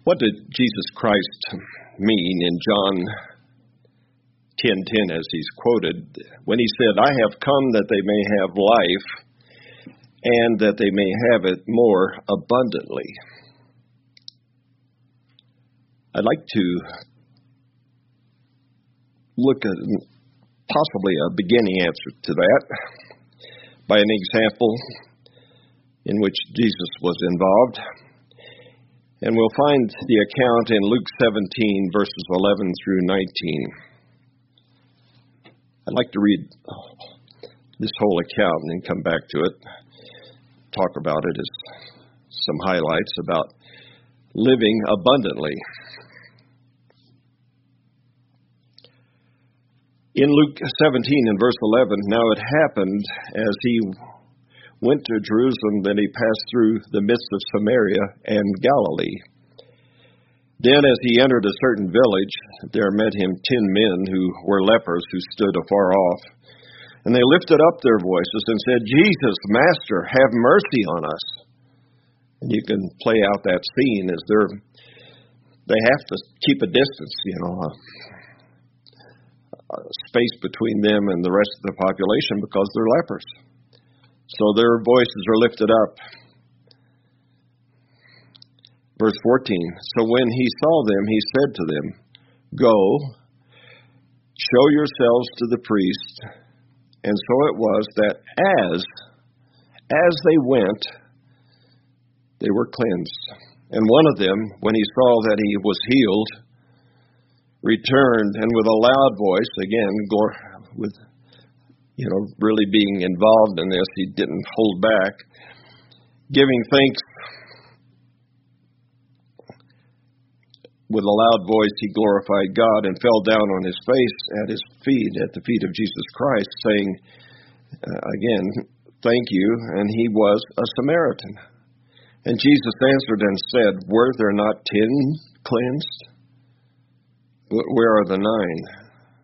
What did Jesus Christ mean in John 10:10 as he's quoted when he said, "I have come that they may have life and that they may have it more abundantly"? I'd like to look at possibly a beginning answer to that by an example in which Jesus was involved. And we'll find the account in Luke 17, verses 11 through 19. I'd like to read this whole account and then come back to it, talk about it as some highlights about living abundantly. In Luke 17 and verse 11, "Now it happened as he went to Jerusalem that he passed through the midst of Samaria and Galilee. Then as he entered a certain village, there met him 10 men who were lepers who stood afar off. And they lifted up their voices and said, 'Jesus, Master, have mercy on us.'" And you can play out that scene as they have to keep a distance, a space between them and the rest of the population because they're lepers. So their voices are lifted up. Verse 14, "So when he saw them, he said to them, 'Go, show yourselves to the priest.' And so it was that as they went, they were cleansed. And one of them, when he saw that he was healed, returned, and with a loud voice," again, with really being involved in this, he didn't hold back, "giving thanks with a loud voice, he glorified God and fell down on his face at the feet of Jesus Christ, saying, again, 'Thank you,' and he was a Samaritan. And Jesus answered and said, 'Were there not 10 cleansed? Where are the 9?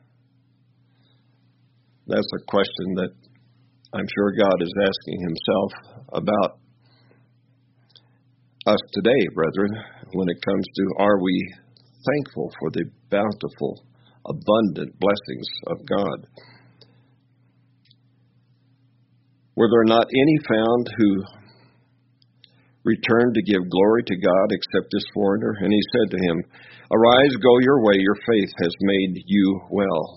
That's a question that I'm sure God is asking himself about us today, brethren, when it comes to, are we thankful for the bountiful, abundant blessings of God? Were there not any found who returned to give glory to God except this foreigner? And he said to him, 'Arise, go your way, your faith has made you well.'"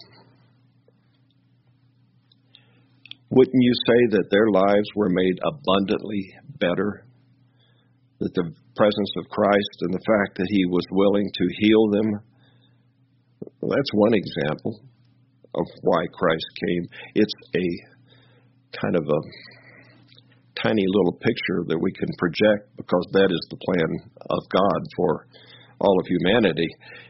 Wouldn't you say that their lives were made abundantly better? That the presence of Christ and the fact that he was willing to heal them, well, that's one example of why Christ came. It's a kind of a tiny little picture that we can project because that is the plan of God for all of humanity.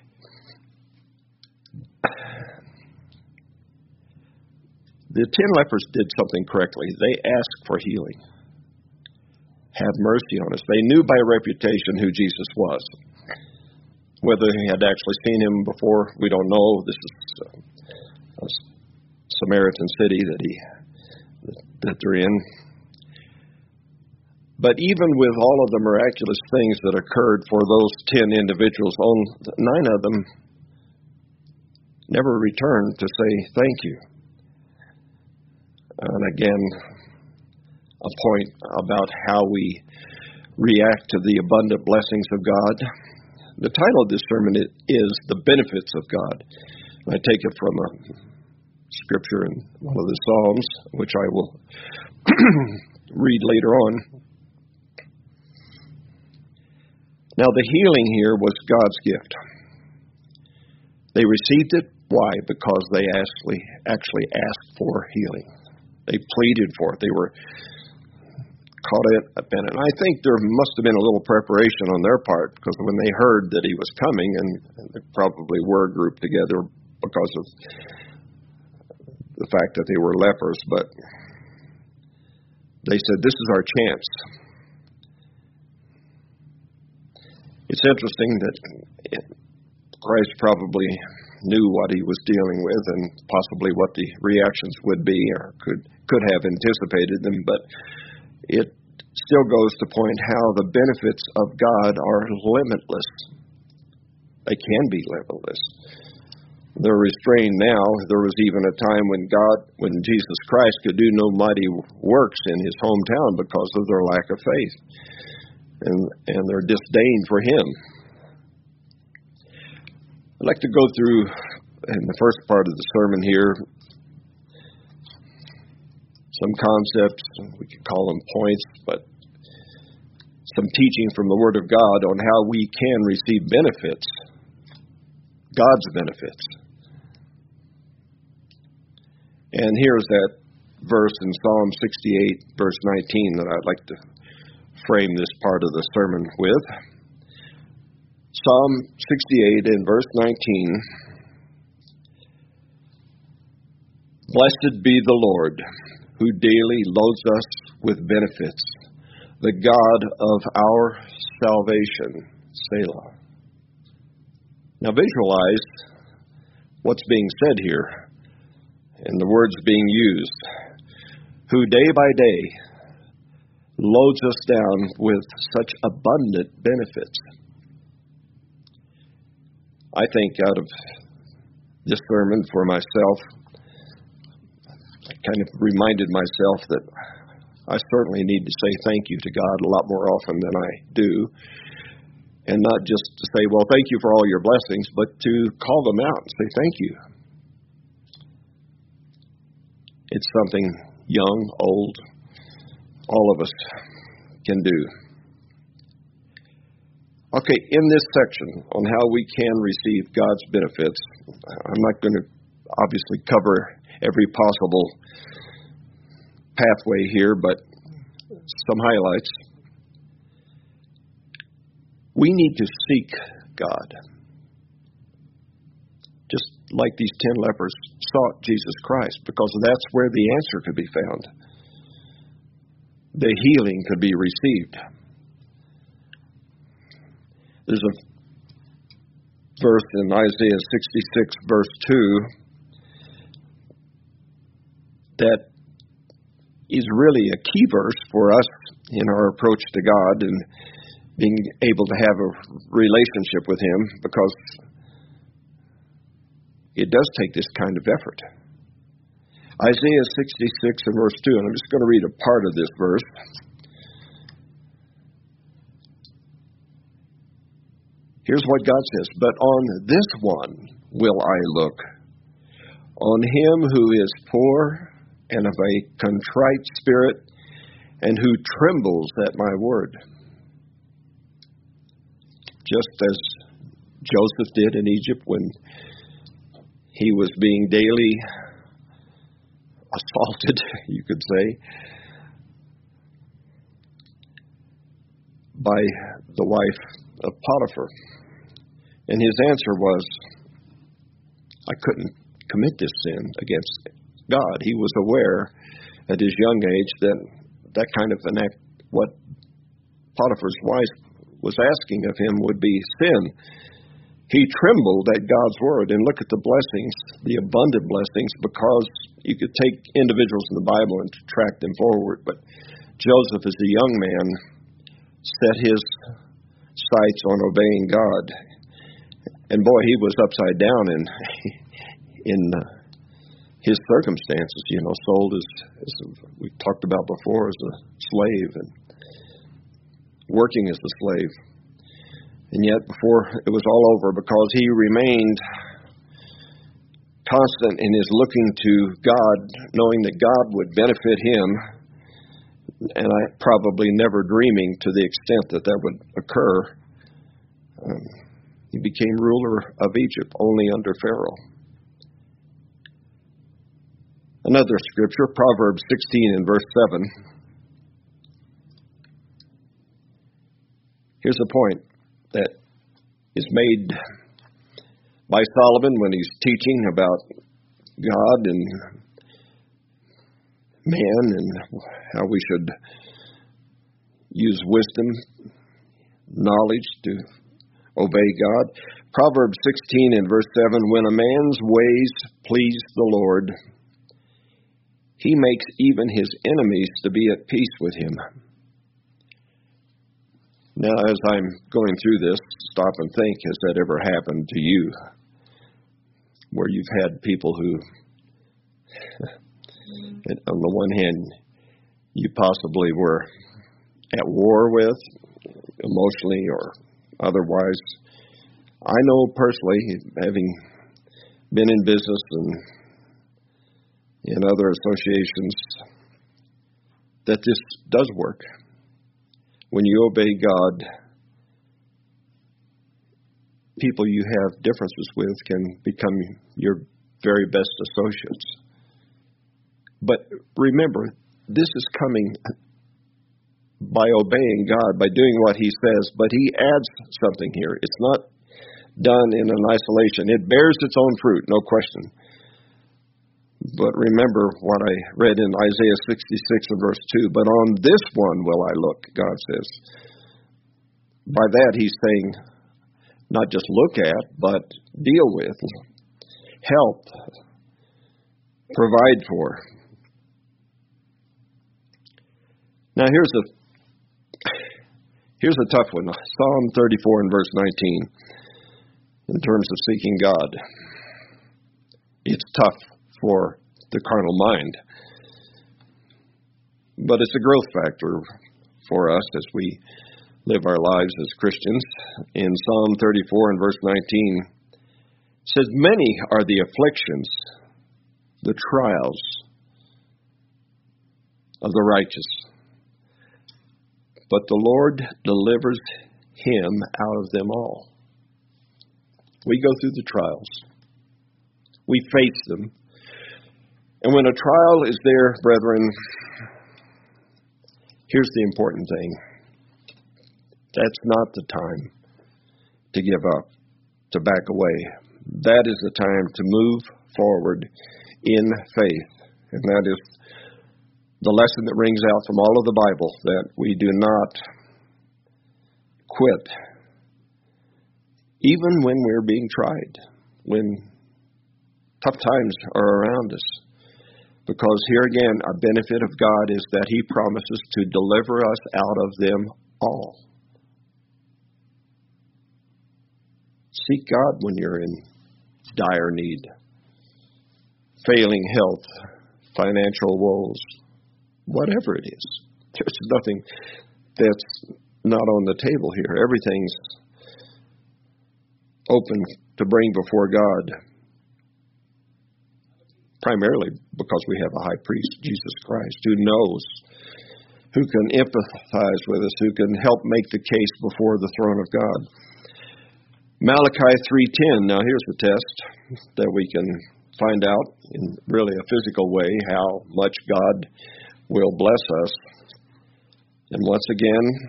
The 10 lepers did something correctly. They asked for healing. "Have mercy on us." They knew by reputation who Jesus was. Whether they had actually seen him before, we don't know. This is a Samaritan city that they're in. But even with all of the miraculous things that occurred for those 10 individuals, 9 of them never returned to say thank you. And again, a point about how we react to the abundant blessings of God. The title of this sermon is "The Benefits of God." I take it from a scripture in one of the Psalms, which I will read later on. Now, the healing here was God's gift. They received it. Why? Because they actually asked for healing. They pleaded for it. They were caught up in it. And I think there must have been a little preparation on their part, because when they heard that he was coming, and they probably were grouped together because of the fact that they were lepers, but they said, "This is our chance." It's interesting that Christ probably knew what he was dealing with and possibly what the reactions would be, or could have anticipated them, but it still goes to point how the benefits of God are limitless. They can be limitless. They're restrained now. There was even a time when Jesus Christ could do no mighty works in his hometown because of their lack of faith and their disdain for him. I'd like to go through, in the first part of the sermon here, some concepts, we could call them points, but some teaching from the Word of God on how we can receive benefits, God's benefits. And here's that verse in Psalm 68, verse 19, that I'd like to frame this part of the sermon with. Psalm 68 and verse 19. Blessed be the Lord, who daily loads us with benefits, the God of our salvation. Selah. Now visualize what's being said here and the words being used. Who day by day loads us down with such abundant benefits. I think out of this sermon for myself, I kind of reminded myself that I certainly need to say thank you to God a lot more often than I do. And not just to say, well, thank you for all your blessings, but to call them out and say thank you. It's something young, old, all of us can do. Okay, in this section on how we can receive God's benefits, I'm not going to obviously cover every possible pathway here, but some highlights. We need to seek God. Just like these 10 lepers sought Jesus Christ, because that's where the answer could be found. The healing could be received. There's a verse in Isaiah 66, verse 2, that is really a key verse for us in our approach to God and being able to have a relationship with Him, because it does take this kind of effort. Isaiah 66 and verse 2, and I'm just going to read a part of this verse. Here's what God says, but on this one will I look, on him who is poor and of a contrite spirit, and who trembles at my word. Just as Joseph did in Egypt when he was being daily assaulted, you could say, by the wife of Potiphar. And his answer was, I couldn't commit this sin against God. He was aware at his young age that kind of an act, what Potiphar's wife was asking of him, would be sin. He trembled at God's word, and look at the blessings, the abundant blessings, because you could take individuals in the Bible and track them forward, but Joseph, as a young man, set his sights on obeying God. And boy, he was upside down in his circumstances, sold as we talked about before, as a slave and working as a slave. And yet, before it was all over, because he remained constant in his looking to God, knowing that God would benefit him, and I probably never dreaming to the extent that would occur, he became ruler of Egypt only under Pharaoh. Another scripture, Proverbs 16 and verse 7. Here's a point that is made by Solomon when he's teaching about God and man and how we should use wisdom, knowledge to obey God. Proverbs 16 and verse 7, when a man's ways please the Lord, he makes even his enemies to be at peace with him. Now, as I'm going through this, stop and think, has that ever happened to you? Where you've had people who, on the one hand, you possibly were at war with, emotionally or otherwise. I know personally, having been in business and in other associations, that this does work. When you obey God, people you have differences with can become your very best associates. But remember, this is coming by obeying God, by doing what He says, but He adds something here. It's not done in an isolation. It bears its own fruit, no question. But remember what I read in Isaiah 66 and verse 2. But on this one will I look, God says. By that He's saying, not just look at, but deal with, help, provide for. Now here's a tough one. Psalm 34 and verse 19. In terms of seeking God, it's tough for the carnal mind, but it's a growth factor for us as we live our lives as Christians. In Psalm 34 and verse 19, it says, "Many are the afflictions, the trials of the righteous, but the Lord delivers him out of them all." We go through the trials. We face them. And when a trial is there, brethren, here's the important thing. That's not the time to give up, to back away. That is the time to move forward in faith. And that is the lesson that rings out from all of the Bible, that we do not quit even when we're being tried, when tough times are around us. Because here again, a benefit of God is that He promises to deliver us out of them all. Seek God when you're in dire need, failing health, financial woes, whatever it is. There's nothing that's not on the table here. Everything's open to bring before God, primarily because we have a high priest, Jesus Christ, who knows, who can empathize with us, who can help make the case before the throne of God. Malachi 3:10. Now here's the test that we can find out in really a physical way how much God will bless us. And once again,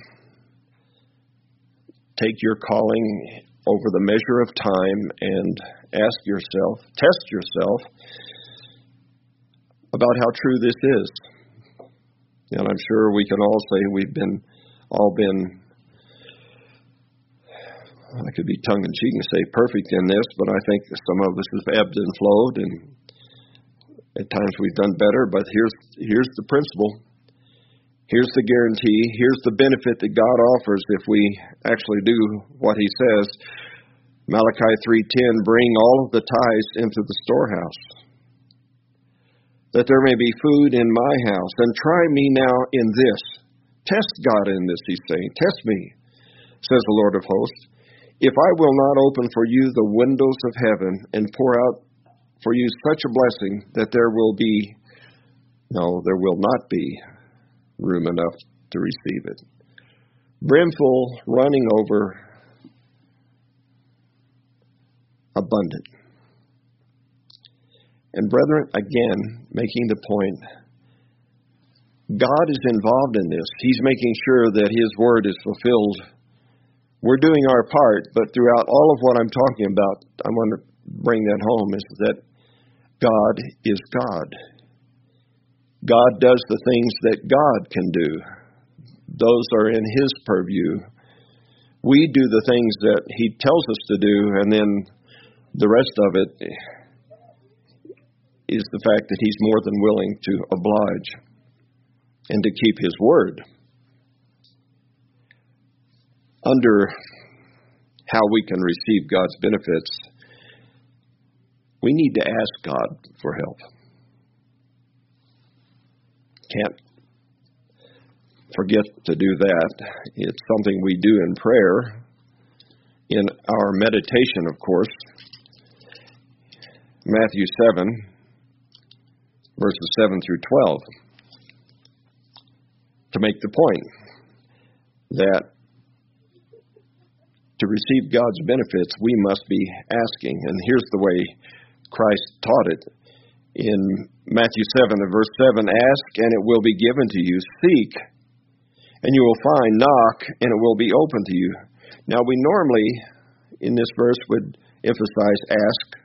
take your calling over the measure of time and ask yourself, test yourself about how true this is. And I'm sure we can all say we've all been, I could be tongue-in-cheek and say perfect in this, but I think some of us have ebbed and flowed, and at times we've done better. But here's the principle. Here's the guarantee. Here's the benefit that God offers if we actually do what He says. Malachi 3:10, "Bring all of the tithes into the storehouse, that there may be food in my house. And try me now in this." Test God in this, He's saying. Test me, says the Lord of hosts, "if I will not open for you the windows of heaven and pour out for you such a blessing that there will not be room enough to receive it. Brimful, running over, abundant." And brethren, again, making the point, God is involved in this. He's making sure that His word is fulfilled. We're doing our part, but throughout all of what I'm talking about, I want to bring that home, is that God is God. God does the things that God can do. Those are in His purview. We do the things that He tells us to do, and then the rest of it is the fact that He's more than willing to oblige and to keep His word. under how we can receive God's benefits, we need to ask God for help. Can't forget to do that. It's something we do in prayer, in our meditation, of course. Matthew 7, verses 7 through 12, to make the point that to receive God's benefits, we must be asking. And here's the way Christ taught it. In Matthew 7, verse 7, ask and it will be given to you. Seek and you will find. Knock and it will be open to you. Now we normally, in this verse, would emphasize ask,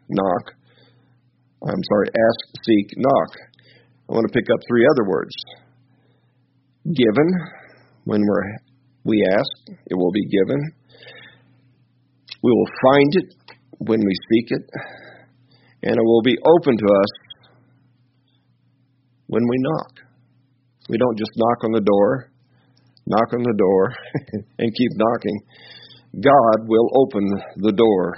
seek, knock. I want to pick up three other words. Given, when we ask, it will be given. We will find it when we seek it, and it will be open to us when we knock. We don't just knock on the door, and keep knocking. God will open the door.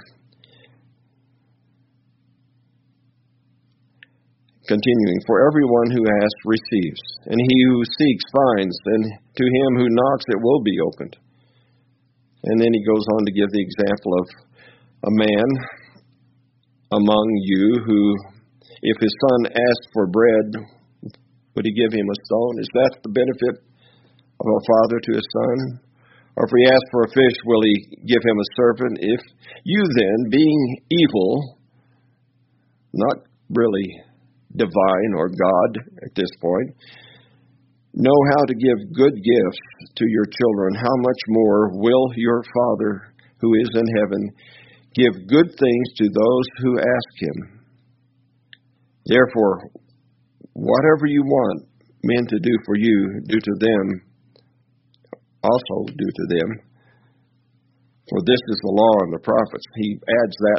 Continuing, for everyone who asks receives, and he who seeks finds, and to him who knocks it will be opened. And then he goes on to give the example of a man among you who, if his son asked for bread, would he give him a stone? Is that the benefit of a father to his son? Or if he asks for a fish, will he give him a serpent? If you then, being evil, not really divine or God at this point, know how to give good gifts to your children, how much more will your Father who is in heaven give good things to those who ask him? Therefore, whatever you want men to do for you, do to them, also do to them. For this is the law and the prophets. He adds that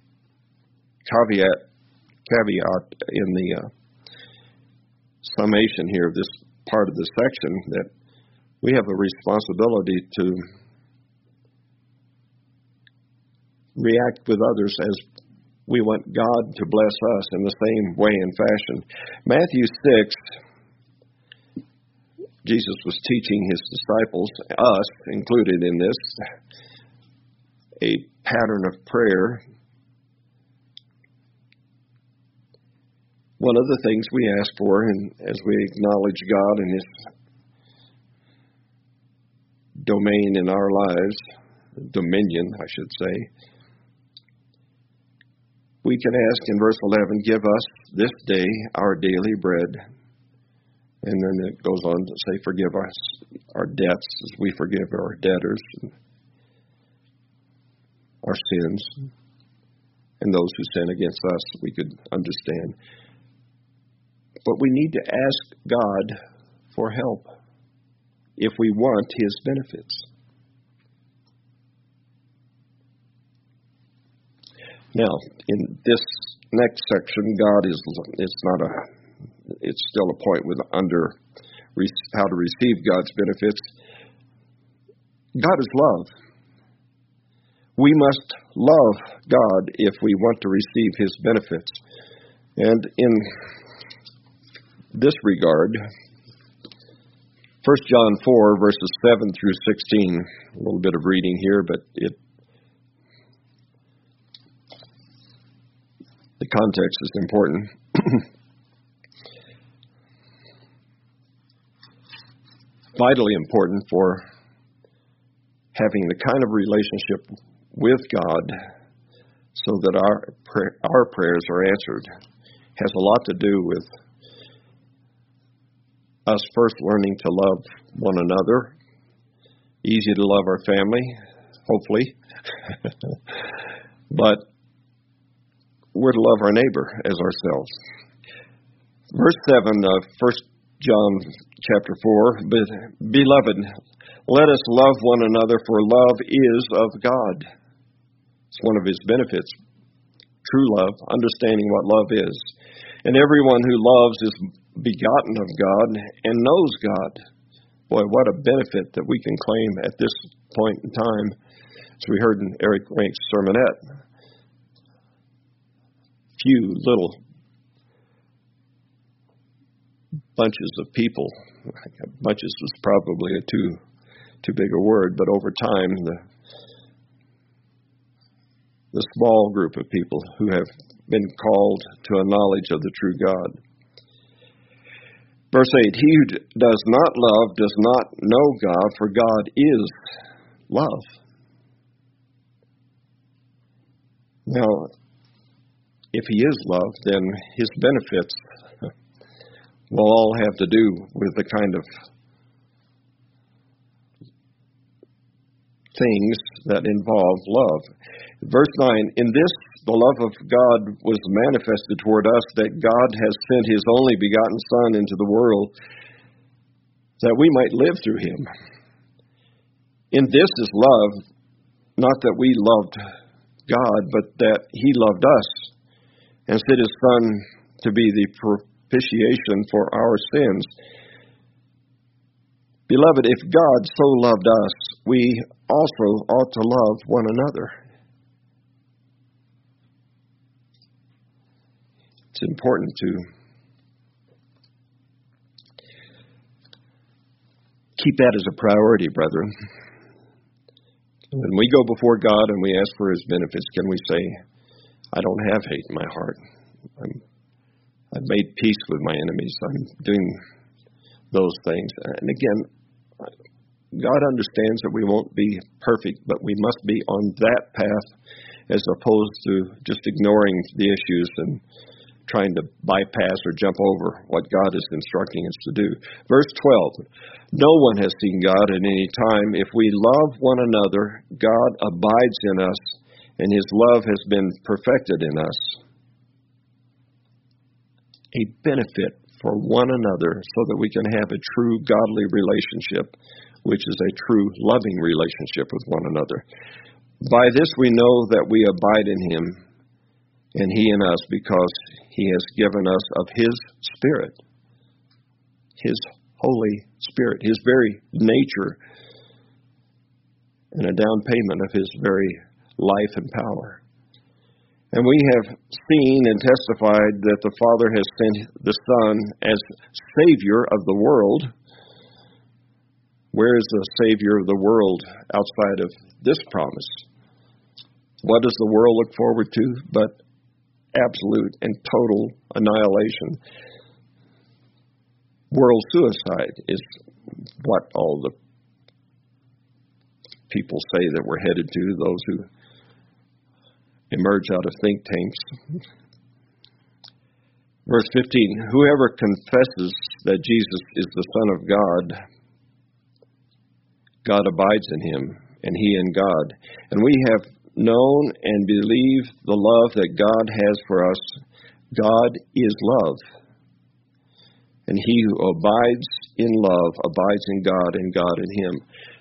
caveat in the summation here of this part of the section, that we have a responsibility to react with others as we want God to bless us in the same way and fashion. Matthew 6, Jesus was teaching his disciples, us included in this, a pattern of prayer. One of the things we ask for, and as we acknowledge God and his domain in our lives, dominion, I should say, we can ask in verse 11, give us this day our daily bread. And then it goes on to say, forgive us our debts as we forgive our debtors, and our sins, and those who sin against us, we could understand. But we need to ask God for help if we want his benefits. Now, in this next section, it's still a point with under how to receive God's benefits. God is love. We must love God if we want to receive his benefits. And in this regard, 1 John 4, verses 7 through 16, a little bit of reading here, but the context is important. Vitally important for having the kind of relationship with God so that our prayers are answered. Has a lot to do with us first learning to love one another. Easy to love our family, hopefully. But we're to love our neighbor as ourselves. Verse 7 of 1 John chapter 4, Beloved, let us love one another, for love is of God. It's one of his benefits. True love, understanding what love is. And everyone who loves is begotten of God and knows God. Boy, what a benefit that we can claim at this point in time, as we heard in Eric Rank's sermonette. Few little bunches of people. Bunches was probably a too big a word, but over time, the small group of people who have been called to a knowledge of the true God. Verse 8, he who does not love does not know God, for God is love. Now, if he is love, then his benefits will all have to do with the kind of things that involve love. Verse 9, in this the love of God was manifested toward us, that God has sent his only begotten Son into the world, that we might live through him. In this is love, not that we loved God, but that he loved us, and sent his Son to be the propitiation for our sins. Beloved, if God so loved us, we also ought to love one another. It's important to keep that as a priority, brethren. When we go before God and we ask for his benefits, can we say, I don't have hate in my heart. I've made peace with my enemies. I'm doing those things. And again, God understands that we won't be perfect, but we must be on that path as opposed to just ignoring the issues and trying to bypass or jump over what God is instructing us to do. Verse 12, no one has seen God at any time. If we love one another, God abides in us, and his love has been perfected in us. A benefit for one another so that we can have a true godly relationship, which is a true loving relationship with one another. By this we know that we abide in him, and he in us, because he has given us of his Spirit, his Holy Spirit, his very nature, and a down payment of his very life and power. And we have seen and testified that the Father has sent the Son as Savior of the world. Where is the Savior of the world outside of this promise? What does the world look forward to but absolute and total annihilation? World suicide is what all the people say that we're headed to, those who emerge out of think tanks. Verse 15, whoever confesses that Jesus is the Son of God, God abides in him, and he in God. And we have known and believe the love that God has for us. God is love. And he who abides in love abides in God, and God in him.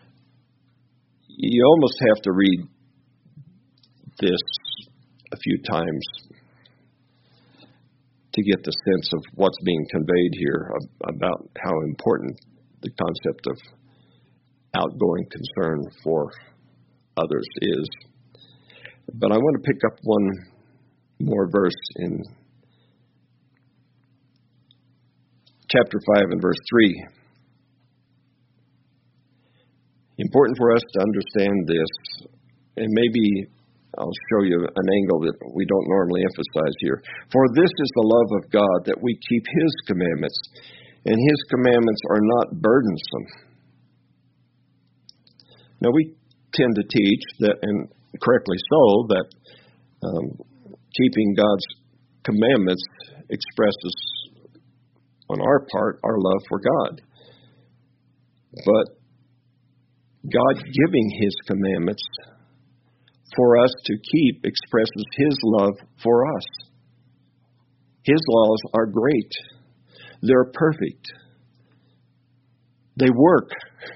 You almost have to read this a few times to get the sense of what's being conveyed here about how important the concept of outgoing concern for others is. But I want to pick up one more verse in chapter 5 and verse 3. Important for us to understand this, and maybe I'll show you an angle that we don't normally emphasize here. For this is the love of God, that we keep his commandments, and his commandments are not burdensome. Now, we tend to teach that, and correctly so, that keeping God's commandments expresses on our part our love for God. But God giving his commandments for us to keep expresses his love for us. His laws are great. They're perfect. They work.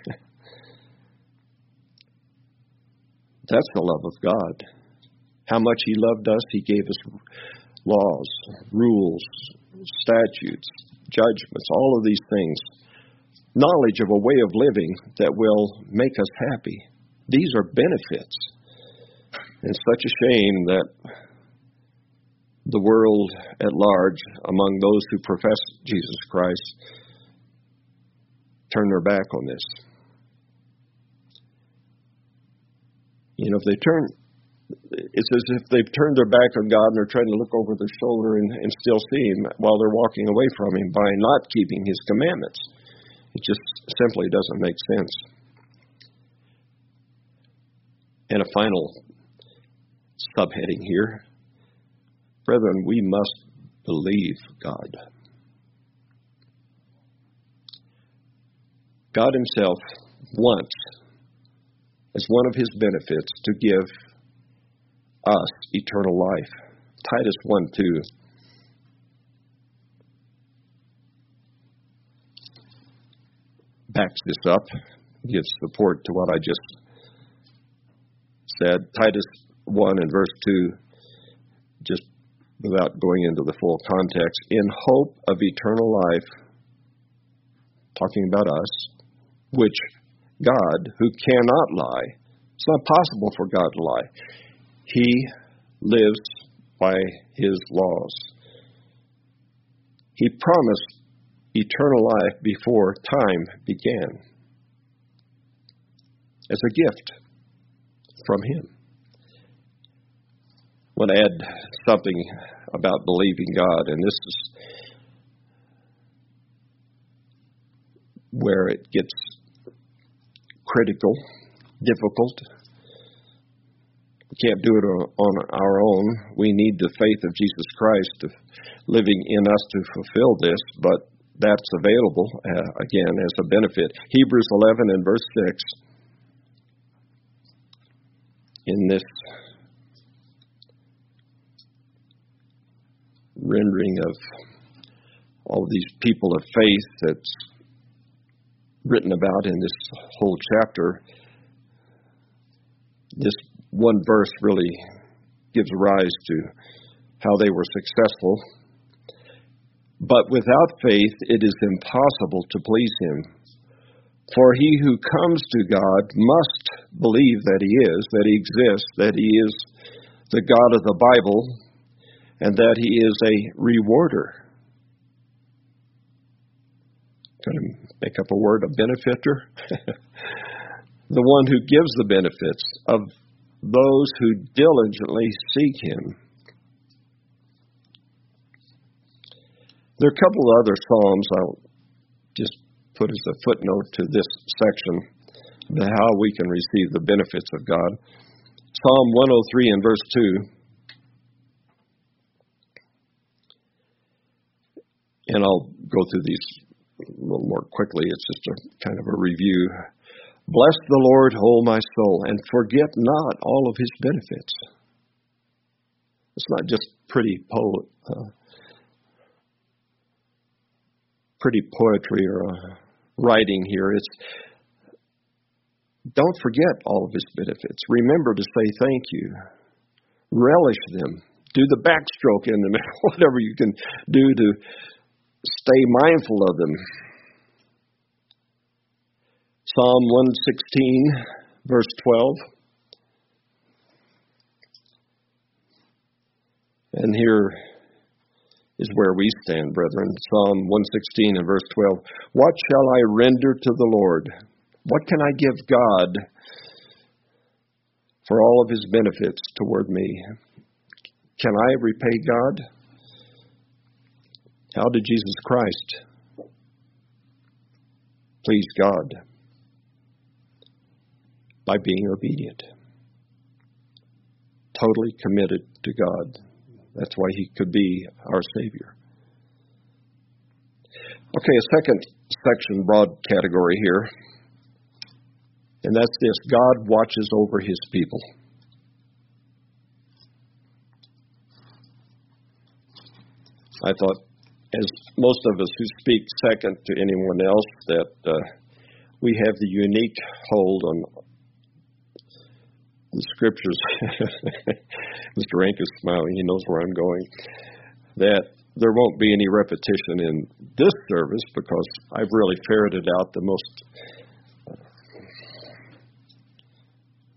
That's the love of God. How much he loved us, he gave us laws, rules, statutes, judgments, all of these things. Knowledge of a way of living that will make us happy. These are benefits. It's such a shame that the world at large, among those who profess Jesus Christ, turn their back on this. You know, it's as if they've turned their back on God and they're trying to look over their shoulder and still see Him while they're walking away from Him by not keeping His commandments. It just simply doesn't make sense. And a final subheading here. Brethren, we must believe God. God Himself wants, as one of His benefits, to give us eternal life. Titus 1:2. Backs this up, gives support to what I just said. Titus 1 and verse 2, just without going into the full context, in hope of eternal life, talking about us, which God, who cannot lie, it's not possible for God to lie. He lives by His laws. He promised eternal life before time began as a gift from Him. I want to add something about believing God, and this is where it gets critical, difficult. We can't do it on our own. We need the faith of Jesus Christ living in us to fulfill this, but that's available, again, as a benefit. Hebrews 11 and verse 6, in this rendering of all of these people of faith that's written about in this whole chapter, this one verse really gives rise to how they were successful. But without faith it is impossible to please Him. For he who comes to God must believe that He is, that He exists, that He is the God of the Bible, and that He is a rewarder. Going to make up a word, a benefactor? The one who gives the benefits of those who diligently seek Him. There are a couple of other Psalms I'll just put as a footnote to this section about how we can receive the benefits of God. Psalm 103 and verse 2. And I'll go through these a little more quickly. It's just a kind of a review. Bless the Lord, O my soul, and forget not all of His benefits. It's not just pretty poetry or writing here. It's don't forget all of His benefits. Remember to say thank you. Relish them. Do the backstroke in them. Whatever you can do to stay mindful of them. Psalm 116, verse 12. And here is where we stand, brethren. Psalm 116 and verse 12. What shall I render to the Lord? What can I give God for all of His benefits toward me? Can I repay God? How did Jesus Christ please God? By being obedient. Totally committed to God. That's why He could be our Savior. Okay, a second section, broad category here. And that's this: God watches over His people. I thought, as most of us who speak second to anyone else, that we have the unique hold on the Scriptures. Mr. Rank is smiling. He knows where I'm going. That there won't be any repetition in this service because I've really ferreted out the most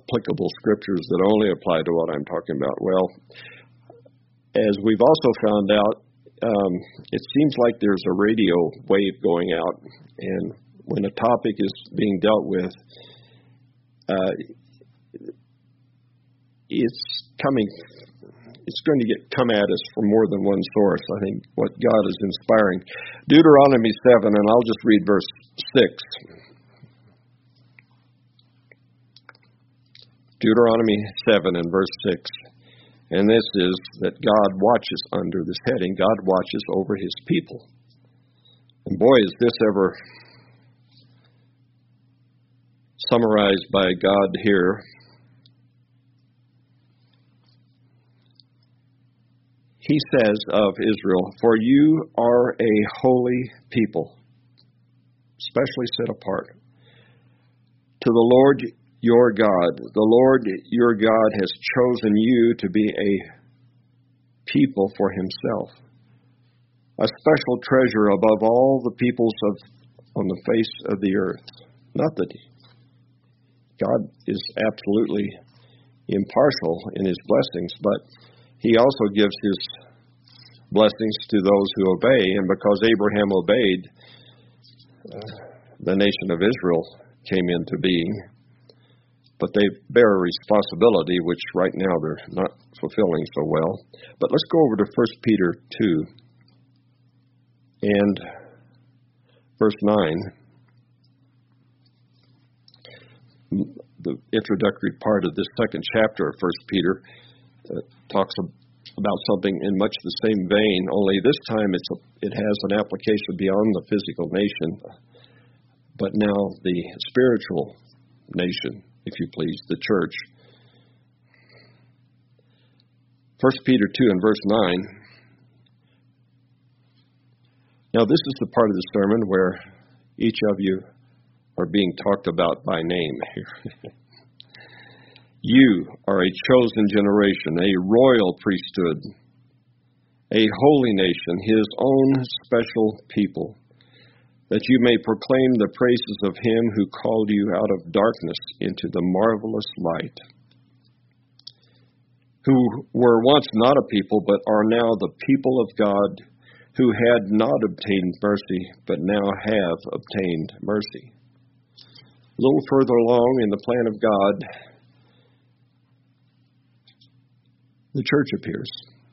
applicable scriptures that only apply to what I'm talking about. Well, as we've also found out, it seems like there's a radio wave going out, and when a topic is being dealt with, it's going to come at us from more than one source. I think what God is inspiring. Deuteronomy 7, and I'll just read verse 6. Deuteronomy 7 and verse 6. And this is that God watches under this heading. God watches over his people. And boy, is this ever summarized by God here. He says of Israel, "For you are a holy people, specially set apart, to the Lord your God. The Lord your God has chosen you to be a people for himself, a special treasure above all the peoples on the face of the earth." Not that God is absolutely impartial in his blessings, but he also gives his blessings to those who obey. And because Abraham obeyed, the nation of Israel came into being. But they bear a responsibility, which right now they're not fulfilling so well. But let's go over to 1 Peter 2 and verse 9. The introductory part of this second chapter of 1 Peter talks about something in much the same vein, only this time it has an application beyond the physical nation, but now the spiritual nation, if you please, the church. 1 Peter 2 and verse 9. Now this is the part of the sermon where each of you are being talked about by name here. You are a chosen generation, a royal priesthood, a holy nation, his own special people, that you may proclaim the praises of him who called you out of darkness into the marvelous light, who were once not a people, but are now the people of God, who had not obtained mercy, but now have obtained mercy. A little further along in the plan of God, the church appears,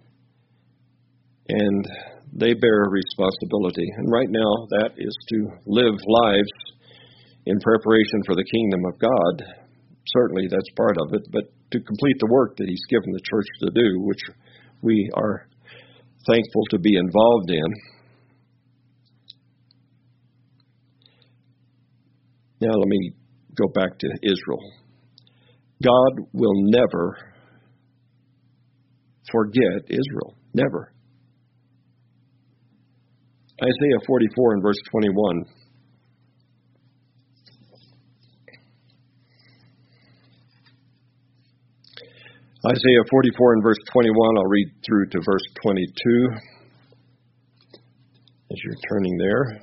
and they bear a responsibility. And right now, that is to live lives in preparation for the kingdom of God. Certainly, that's part of it, but to complete the work that he's given the church to do, which we are thankful to be involved in. Now, let me go back to Israel. God will never forget Israel. Never. Isaiah 44 and verse 21. Isaiah 44 and verse 21, I'll read through to verse 22 as you're turning there.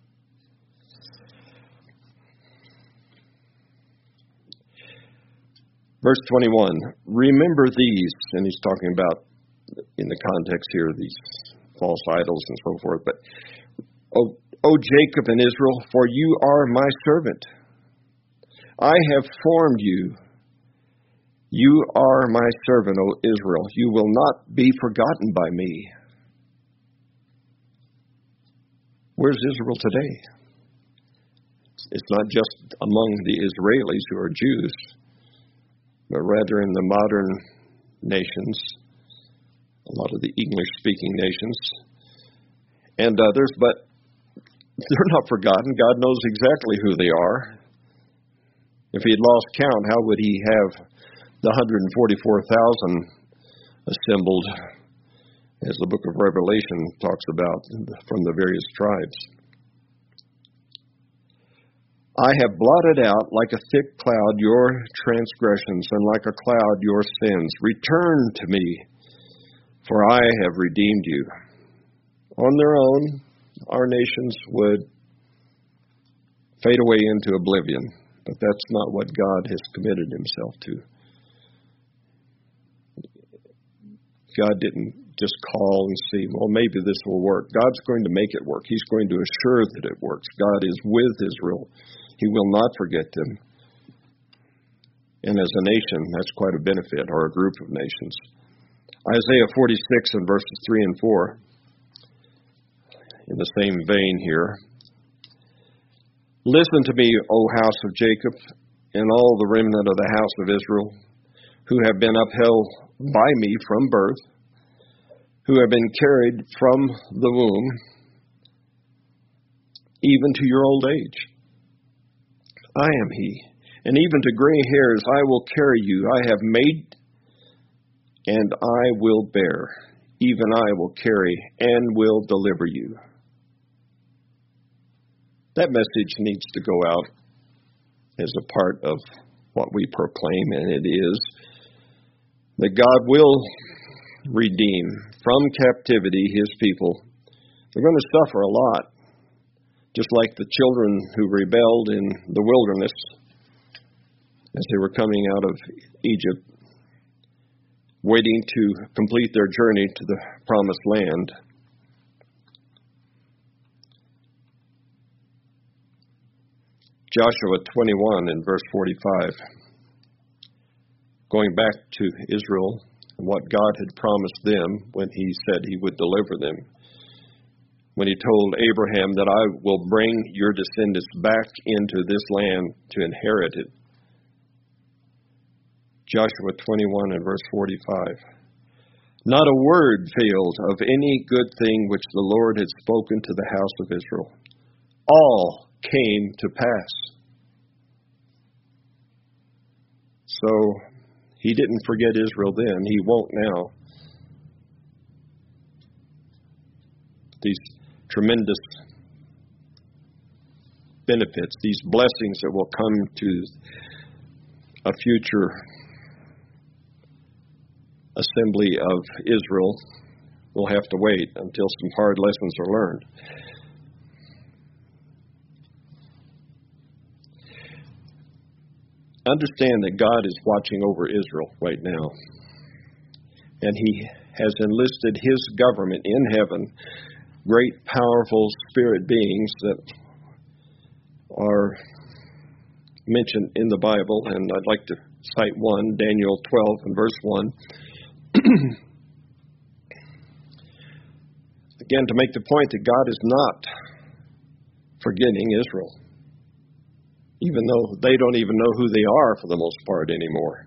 Verse 21, remember these, and he's talking about, in the context here, these false idols and so forth, but, O Jacob and Israel, for you are my servant. I have formed you. You are my servant, O Israel. You will not be forgotten by me. Where's Israel today? It's not just among the Israelis who are Jews, but rather in the modern nations, a lot of the English-speaking nations, and others, but they're not forgotten. God knows exactly who they are. If he had lost count, how would he have the 144,000 assembled, as the book of Revelation talks about, from the various tribes? I have blotted out like a thick cloud your transgressions, and like a cloud your sins. Return to me, for I have redeemed you. On their own, our nations would fade away into oblivion. But that's not what God has committed himself to. God didn't just call and see, well, maybe this will work. God's going to make it work. He's going to assure that it works. God is with Israel. He will not forget them. And as a nation, that's quite a benefit, or a group of nations. Isaiah 46 and verses 3 and 4, in the same vein here. Listen to me, O house of Jacob, and all the remnant of the house of Israel, who have been upheld by me from birth, who have been carried from the womb, even to your old age. I am he, and even to gray hairs I will carry you. I have made, and I will bear. Even I will carry and will deliver you. That message needs to go out as a part of what we proclaim, and it is that God will redeem from captivity his people. They're going to suffer a lot, just like the children who rebelled in the wilderness as they were coming out of Egypt, waiting to complete their journey to the promised land. Joshua 21 and verse 45. Going back to Israel and what God had promised them when he said he would deliver them. When he told Abraham that I will bring your descendants back into this land to inherit it. Joshua 21 and verse 45. Not a word failed of any good thing which the Lord had spoken to the house of Israel. All came to pass. So he didn't forget Israel then. He won't now. These tremendous benefits, these blessings that will come to a future assembly of Israel, will have to wait until some hard lessons are learned. Understand that God is watching over Israel right now. And he has enlisted his government in heaven, great, powerful spirit beings that are mentioned in the Bible. And I'd like to cite one, Daniel 12 and verse 1. Again, to make the point that God is not forgetting Israel, even though they don't even know who they are for the most part anymore.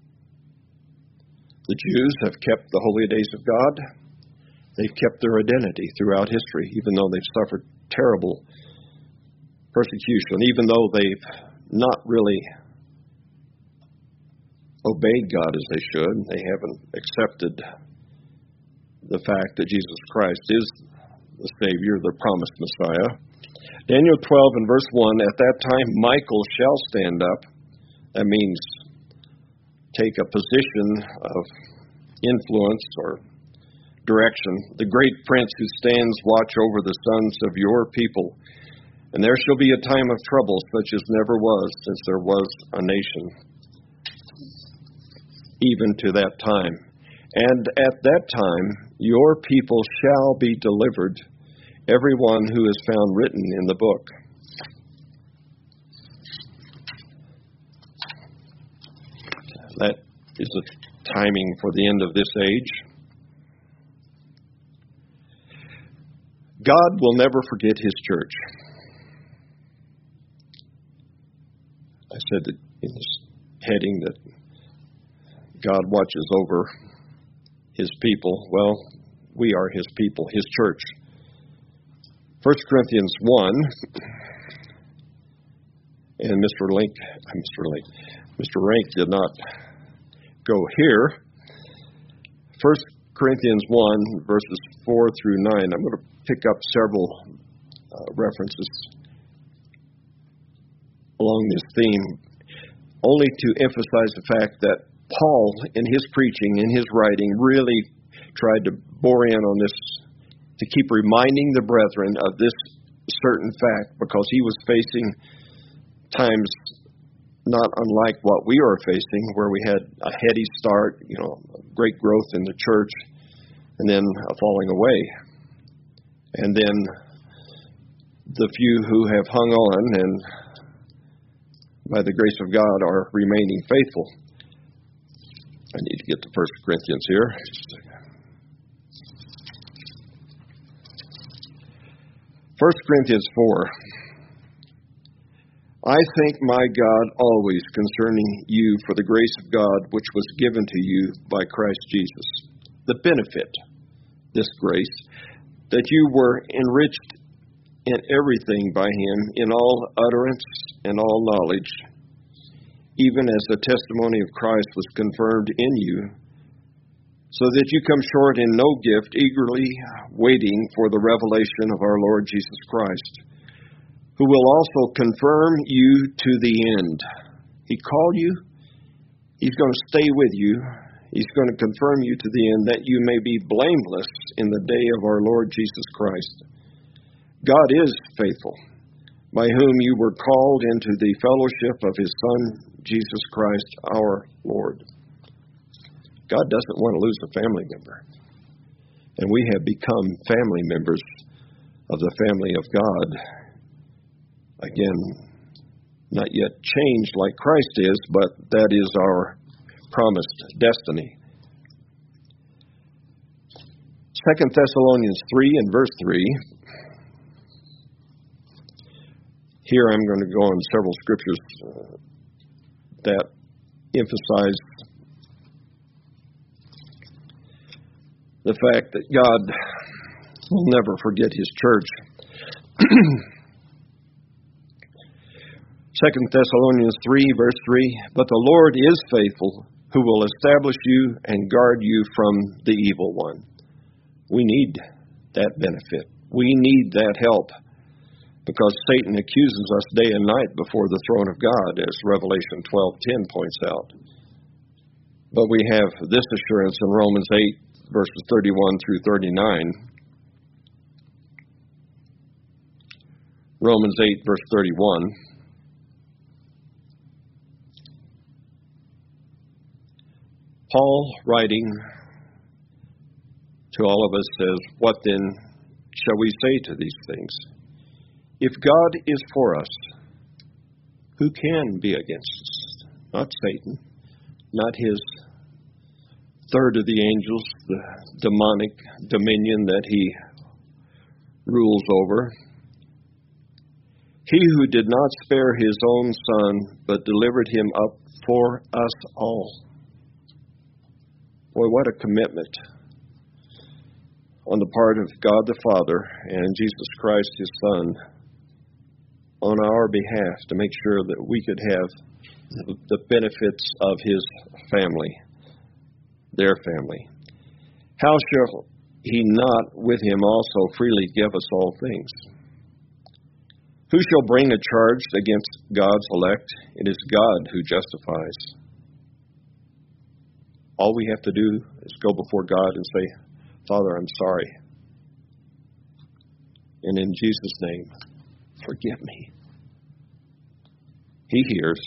The Jews have kept the holy days of God. They've kept their identity throughout history, even though they've suffered terrible persecution, even though they've not really obeyed God as they should. They haven't accepted the fact that Jesus Christ is the Savior, the promised Messiah. Daniel 12 and verse 1, at that time Michael shall stand up. That means take a position of influence or direction. The great prince who stands watch over the sons of your people. And there shall be a time of trouble such as never was since there was a nation, even to that time. And at that time your people shall be delivered, everyone who is found written in the book. That is the timing for the end of this age. God will never forget his church. I said that in this heading that God watches over his people. Well, we are his people, his church. 1 Corinthians 1, and Mr. Rank did not go here. 1 Corinthians 1, verses 4 through 9. I'm going to pick up several references along this theme, only to emphasize the fact that Paul, in his preaching, in his writing, really tried to bore in on this, to keep reminding the brethren of this certain fact, because he was facing times not unlike what we are facing, where we had a heady start, great growth in the church, and then a falling away. And then the few who have hung on and by the grace of God are remaining faithful. I need to get to 1 Corinthians here. 1 Corinthians 4. I thank my God always concerning you for the grace of God which was given to you by Christ Jesus. The benefit, this grace, that you were enriched in everything by him, in all utterance and all knowledge, even as the testimony of Christ was confirmed in you, so that you come short in no gift, eagerly waiting for the revelation of our Lord Jesus Christ, who will also confirm you to the end. He called you. He's going to stay with you. He's going to confirm you to the end, that you may be blameless in the day of our Lord Jesus Christ. God is faithful, by whom you were called into the fellowship of his Son, Jesus Christ, our Lord. God doesn't want to lose a family member. And we have become family members of the family of God. Again, not yet changed like Christ is, but that is our promised destiny. 2 Thessalonians 3 and verse 3. Here I'm going to go on several scriptures that emphasize the fact that God will never forget his church. 2 Thessalonians 3, verse 3, but the Lord is faithful, who will establish you and guard you from the evil one. We need that benefit. We need that help, because Satan accuses us day and night before the throne of God, as Revelation 12:10 points out. But we have this assurance in Romans 8, verses 31 through 39. Romans 8, verse 31. Paul, writing to all of us, says, what then shall we say to these things? If God is for us, who can be against us? Not Satan, not his third of the angels, the demonic dominion that he rules over. He who did not spare his own son, but delivered him up for us all. Boy, what a commitment on the part of God the Father and Jesus Christ, his Son, on our behalf to make sure that we could have the benefits of his family, their family. How shall he not with him also freely give us all things? Who shall bring a charge against God's elect? It is God who justifies. All we have to do is go before God and say, Father, I'm sorry. And in Jesus' name, forgive me. He hears.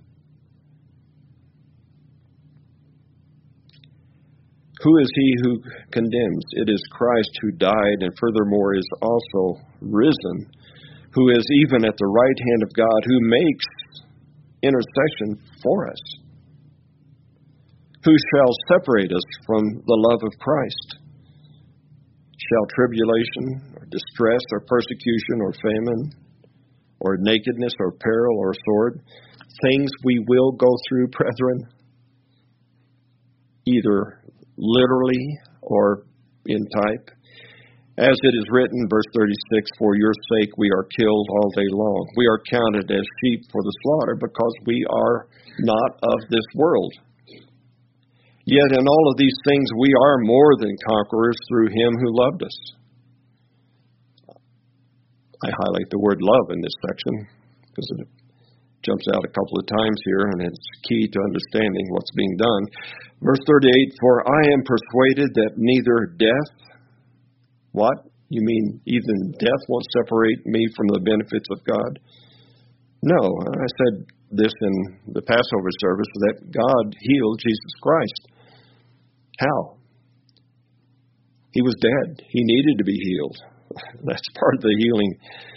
Who is he who condemns? It is Christ who died and furthermore is also risen, who is even at the right hand of God, who makes intercession for us. Who shall separate us from the love of Christ? Shall tribulation, or distress, or persecution, or famine, or nakedness, or peril, or sword, things we will go through, brethren, either literally or in type. As it is written, verse 36, for your sake we are killed all day long. We are counted as sheep for the slaughter because we are not of this world. Yet in all of these things we are more than conquerors through him who loved us. I highlight the word love in this section because it jumps out a couple of times here, and it's key to understanding what's being done. Verse 38, for I am persuaded that neither death, what? You mean even death won't separate me from the benefits of God? No, I said this in the Passover service, that God healed Jesus Christ. How? He was dead. He needed to be healed. That's part of the healing,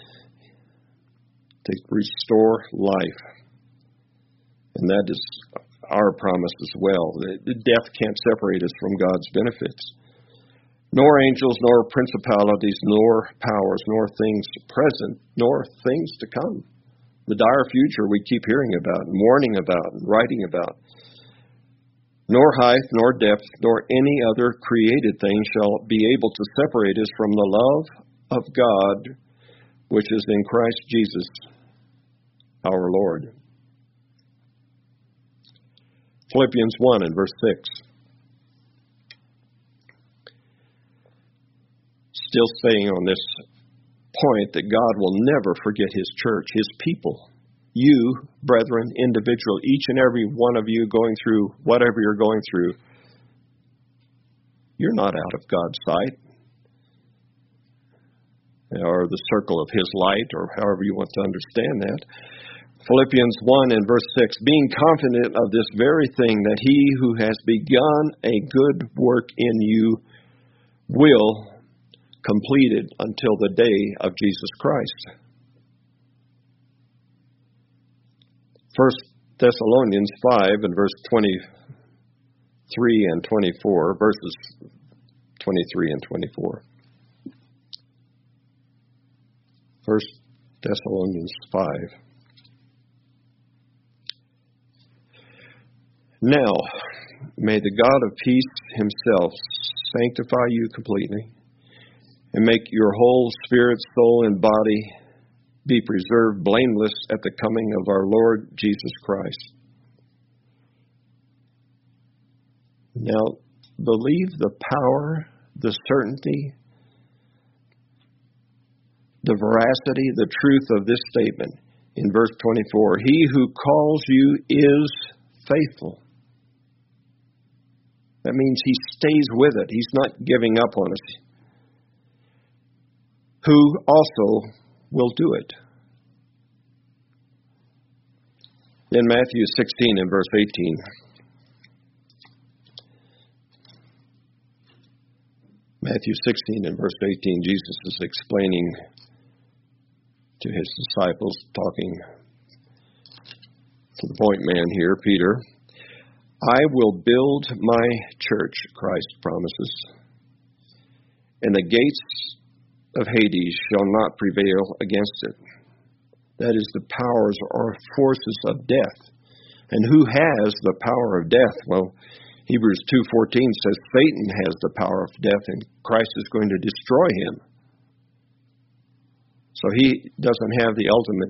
to restore life. And that is our promise as well. Death can't separate us from God's benefits. Nor angels, nor principalities, nor powers, nor things present, nor things to come. The dire future we keep hearing about and warning about and writing about. Nor height, nor depth, nor any other created thing shall be able to separate us from the love of God, which is in Christ Jesus, our Lord. Philippians 1 and verse 6. Still staying on this point that God will never forget His church, His people. You, brethren, individual, each and every one of you going through whatever you're going through, you're not out of God's sight, or the circle of His light, or however you want to understand that. Philippians 1 and verse 6, being confident of this very thing, that He who has begun a good work in you will complete it until the day of Jesus Christ. 1 Thessalonians 5 and verse 23 and 24, verses 23 and 24. 1 Thessalonians 5. Now, may the God of peace Himself sanctify you completely, and make your whole spirit, soul, and body be preserved blameless at the coming of our Lord Jesus Christ. Now, believe the power, the certainty, the veracity, the truth of this statement in verse 24. He who calls you is faithful. That means He stays with it. He's not giving up on us. Who also will do it. In Matthew 16 and verse 18. Matthew 16 and verse 18, Jesus is explaining to His disciples, talking to the point man here, Peter, I will build my church, Christ promises, and the gates of Hades shall not prevail against it. That is, the powers or forces of death. And who has the power of death? Well, Hebrews 2:14 says Satan has the power of death, and Christ is going to destroy him. So he doesn't have the ultimate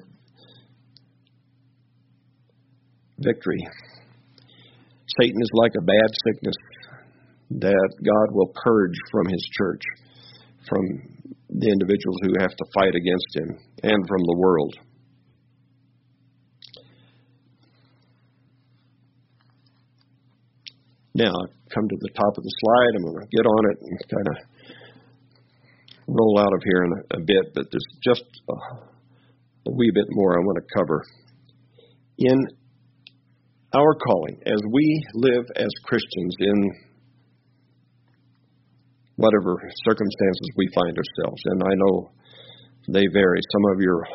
victory. Satan is like a bad sickness that God will purge from His church, from the individuals who have to fight against Him, and from the world. Now, I've come to the top of the slide. I'm going to get on it and kind of roll out of here in a bit, but there's just a wee bit more I want to cover. In our calling, as we live as Christians in whatever circumstances we find ourselves, and I know they vary. Some of your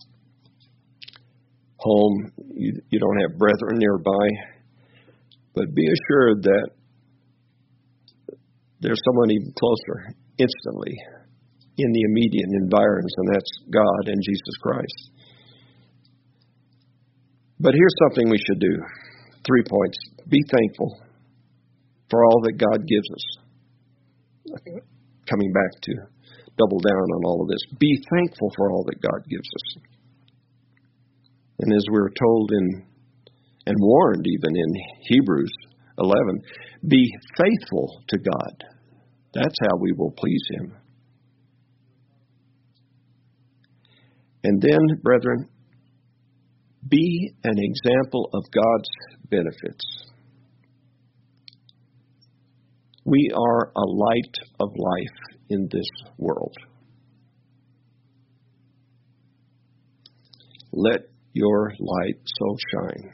home, you don't have brethren nearby, but be assured that there's someone even closer, instantly, in the immediate environs, and that's God and Jesus Christ. But here's something we should do. 3 points. Be thankful for all that God gives us. Coming back to double down on all of this. Be thankful for all that God gives us. And as we're told and warned even in Hebrews 11, be faithful to God. That's how we will please Him. And then, brethren, be an example of God's benefits. We are a light of life in this world. Let your light so shine.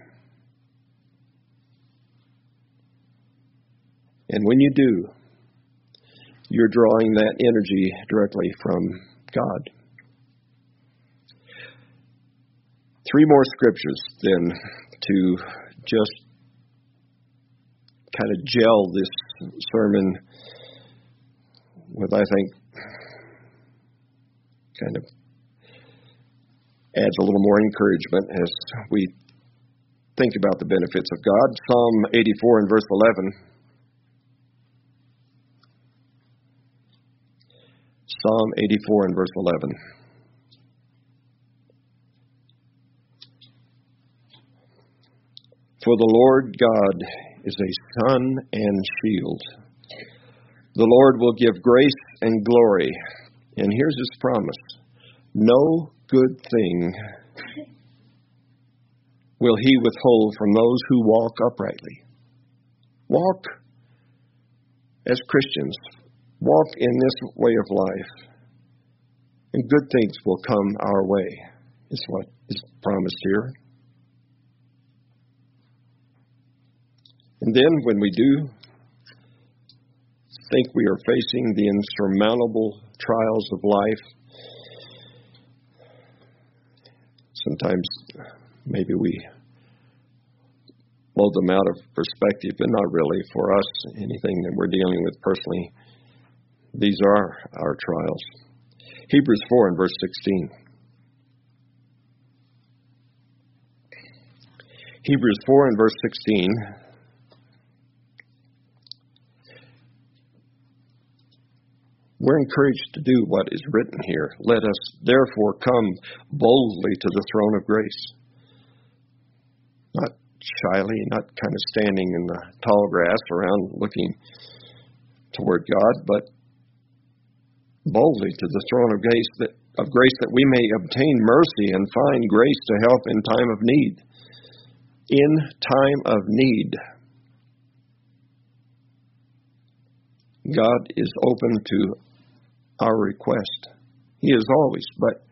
And when you do, you're drawing that energy directly from God. 3 more scriptures then to just kind of gel this sermon with, I think, kind of adds a little more encouragement as we think about the benefits of God. Psalm 84 and verse 11. Psalm 84 and verse 11. For the Lord God is a sun and shield. The Lord will give grace and glory. And here's his promise. No good thing will he withhold from those who walk uprightly. Walk as Christians. Walk in this way of life. And good things will come our way, is what is promised here. And then when we do think we are facing the insurmountable trials of life, sometimes maybe we blow them out of perspective, but not really for us, anything that we're dealing with personally. These are our trials. Hebrews 4 and verse 16. Hebrews 4 and verse 16. We're encouraged to do what is written here. Let us therefore come boldly to the throne of grace. Not shyly, not kind of standing in the tall grass around looking toward God, but boldly to the throne of grace that we may obtain mercy and find grace to help in time of need. In time of need. God is open to our request. He is always, but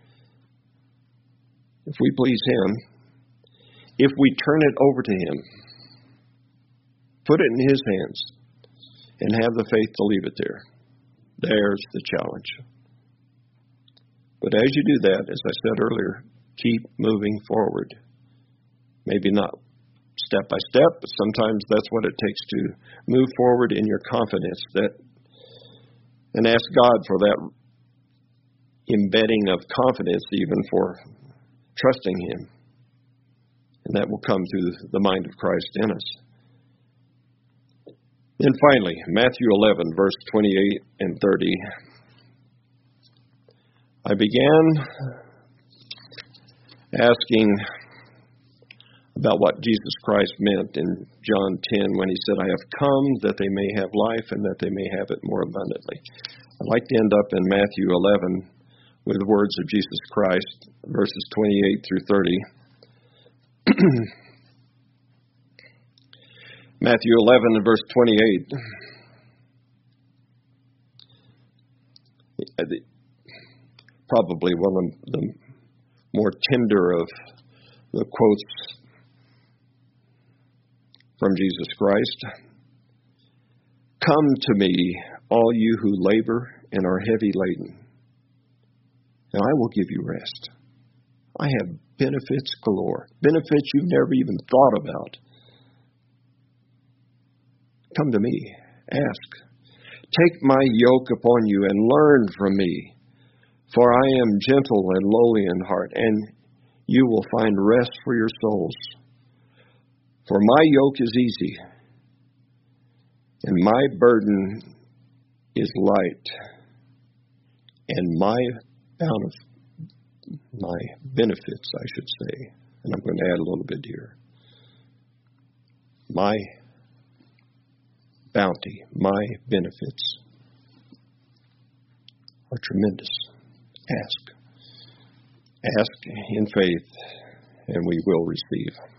if we please him, if we turn it over to him, put it in his hands, and have the faith to leave it there, there's the challenge. But as you do that, as I said earlier, keep moving forward. Maybe not step by step, but sometimes that's what it takes to move forward in your confidence, and ask God for that embedding of confidence, even for trusting him. And that will come through the mind of Christ in us. Then finally, Matthew 11, verse 28 and 30. I began asking about what Jesus Christ meant in John 10 when he said, I have come that they may have life and that they may have it more abundantly. I'd like to end up in Matthew 11 with the words of Jesus Christ, verses 28 through 30. Matthew 11 and verse 28. Probably one of the more tender of the quotes from Jesus Christ. Come to me, all you who labor and are heavy laden, and I will give you rest. I have benefits galore, benefits you've never even thought about. Come to me, ask. Take my yoke upon you and learn from me, for I am gentle and lowly in heart, and you will find rest for your souls. For my yoke is easy, and my burden is light, and my benefits, I should say, and I'm going to add a little bit here. My bounty, my benefits are tremendous. Ask. Ask in faith, and we will receive.